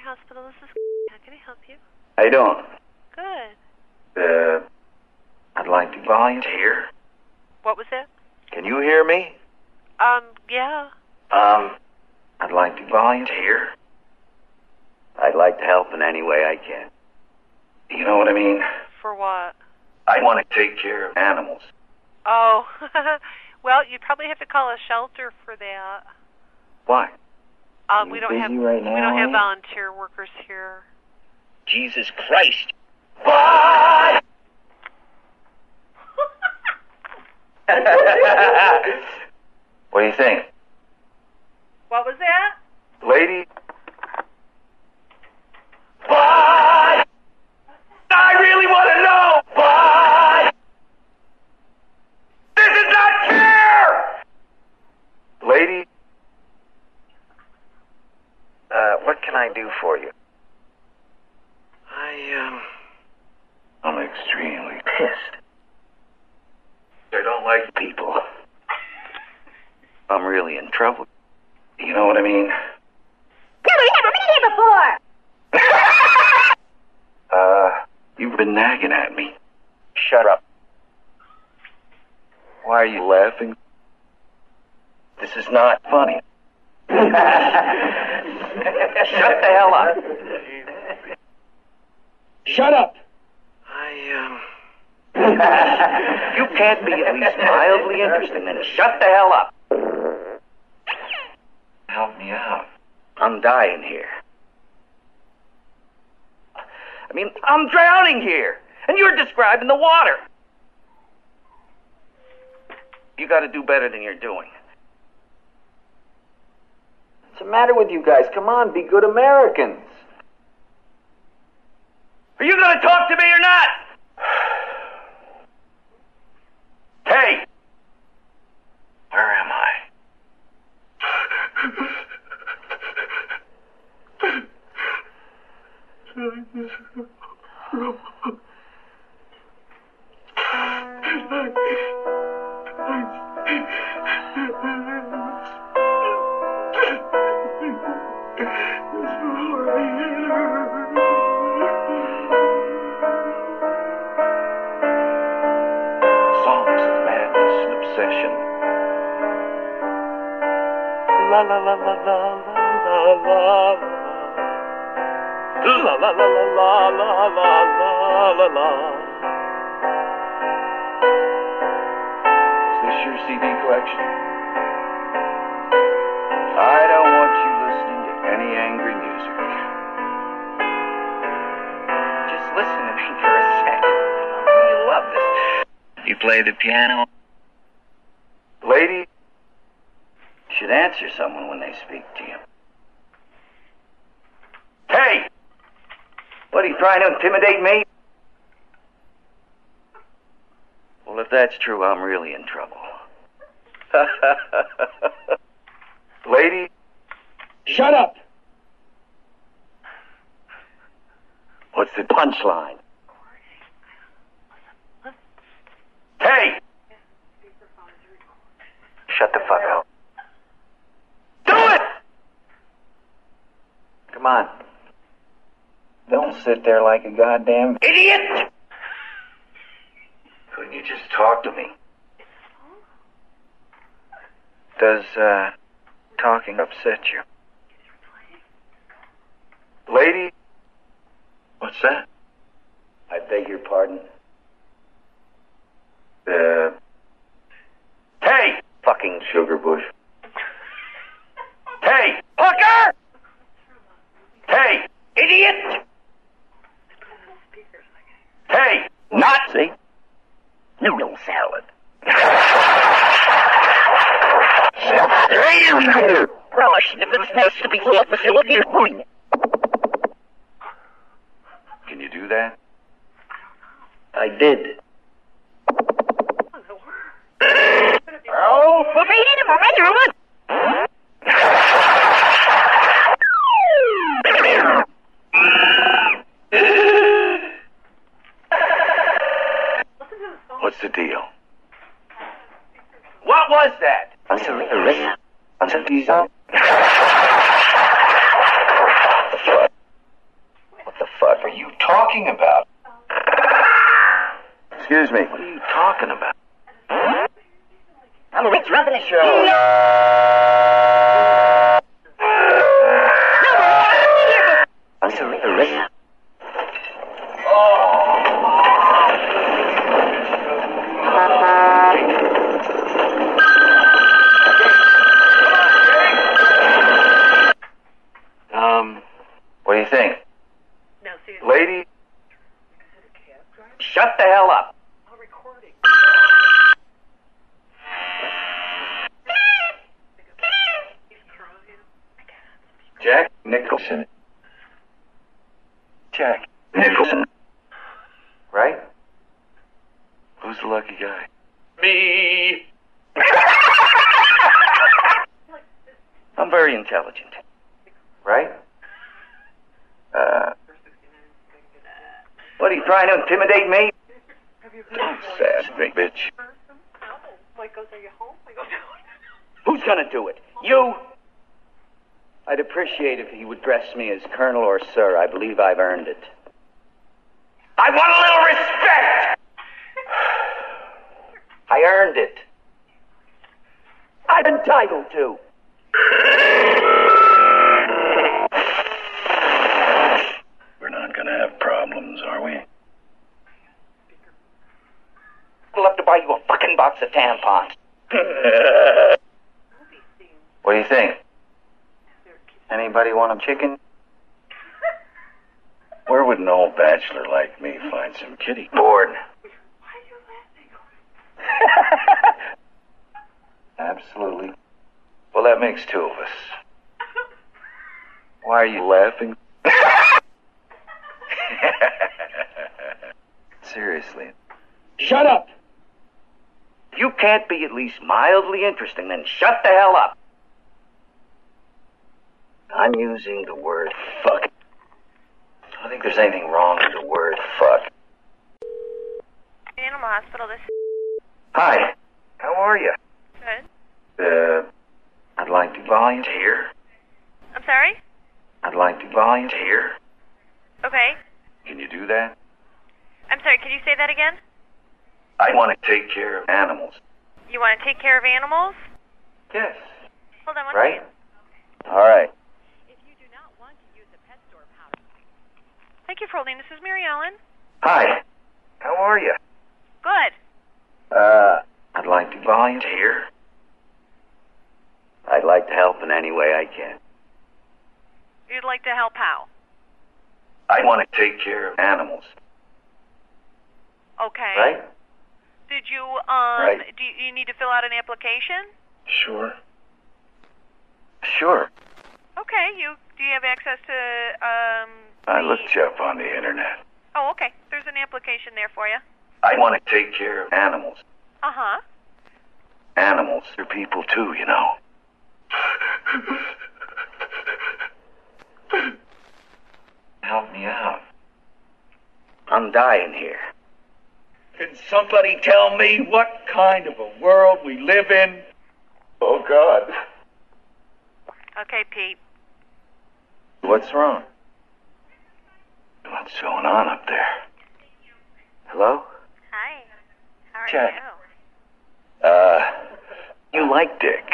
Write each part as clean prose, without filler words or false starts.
Hospital. This is how can I help you? How you doing? Good. I'd like to volunteer. What was that? Can you hear me? Yeah. I'd like to volunteer. I'd like to help in any way I can. You know what I mean? For what? I want to take care of animals. Oh, well, you'd probably have to call a shelter for that. Why? We don't busy have right now, we don't have are you? volunteer workers here. Jesus Christ. What? What do you think? What was that? Lady? What? I really want to know! What? This is not fair! Lady? What can I do for you? I'm extremely pissed. I don't like people. I'm really in trouble. You know what I mean? Never been here before! You've been nagging at me. Shut up. Why are you laughing? This is not funny. Shut the hell up. Shut up. You can't be at least mildly interesting, then shut the hell up. Help me out. I'm dying here. I mean, I'm drowning here, and you're describing the water. You gotta do better than you're doing. What's the matter with you guys? Come on, be good Americans. Are you gonna talk to me or not? Hey! Where am I? Songs of madness and obsession. La la la la la la la la. La la la la la la la la la. Is this your CD collection? I don't want you listening to any angry music. Just listen to me for a second. You love this. You play the piano? Lady, you should answer someone when they speak to you. Hey! What, are you trying to intimidate me? Well, if that's true, I'm really in trouble. Lady? Shut up! What's the punchline? Hey! Shut the fuck up. Do it! Come on. Don't sit there like a goddamn idiot! Couldn't you just talk to me? Does, talking upset you? Lady? What's that? I beg your pardon? Hey! Fucking sugar bush. Hey! Fucker! Hey! Idiot! Hey! Nazi! Noodle salad. Relish if it's supposed to be a facility. Can you do that? I did. Oh, what's the deal? What was that? Excuse me. What are you talking about? I'm a rich drunk in the show. I'm a rich. What do you think? No, seriously. Lady? Shut the hell up. I'm recording. Jack Nicholson. Jack Nicholson. Right? Who's the lucky guy? Me. I'm very intelligent. Right? What, are you trying to intimidate me? Don't sass me, bitch. Mike goes, are you home? I go, no. Who's gonna do it? You? I'd appreciate if he would address me as Colonel or Sir. I believe I've earned it. I want a little respect! I earned it. I'm entitled to. We're not gonna have problems, are we? I'll have to buy you a fucking box of tampons. What do you think? Anybody want a chicken? Where would an old bachelor like me find some kitty porn? Why are you laughing? Absolutely. Well, that makes two of us. Why are you laughing? Seriously. Shut up! If you can't be at least mildly interesting, then shut the hell up. I'm using the word fuck. I don't think there's anything wrong with the word fuck. Animal hospital, this Hi. How are you? good. I'd like to volunteer. I'm sorry? I'd like to volunteer. Okay. Can you do that? I'm sorry, could you say that again? I want to take care of animals. You want to take care of animals? Yes. Hold on one Right? second. All right. If you do not want to use a pet store powder. Thank you for holding. This is Mary Ellen. Hi. How are you? Good. I'd like to volunteer. I'd like to help in any way I can. You'd like to help how? I want to take care of animals. Okay. Right? Did you, Right. do you need to fill out an application? Sure. Sure. Okay, do you have access to, I looked you up on the internet. Oh, okay. There's an application there for you. I want to take care of animals. Uh-huh. Animals are people too, you know. Help me out. I'm dying here. Can somebody tell me what kind of a world we live in? Oh, God. Okay, Pete. What's wrong? What's going on up there? Hello? Hi. How are Jack. you? You like Dick.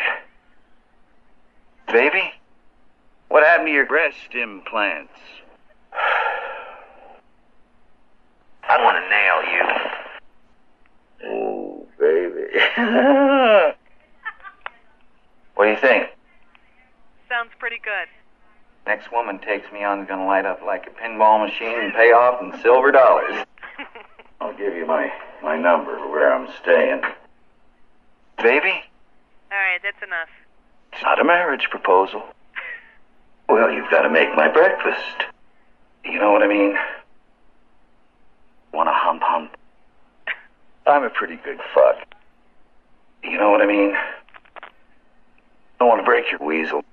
Baby? What happened to your breast implants? I want to nail you. Oh, baby. What do you think? Sounds pretty good. Next woman takes me on is gonna light up like a pinball machine and pay off in silver dollars. I'll give you my number where I'm staying. Baby? All right, that's enough. It's not a marriage proposal. Well, you've got to make my breakfast. You know what I mean? Want a hump? I'm a pretty good fuck. You know what I mean? Don't want to break your weasel.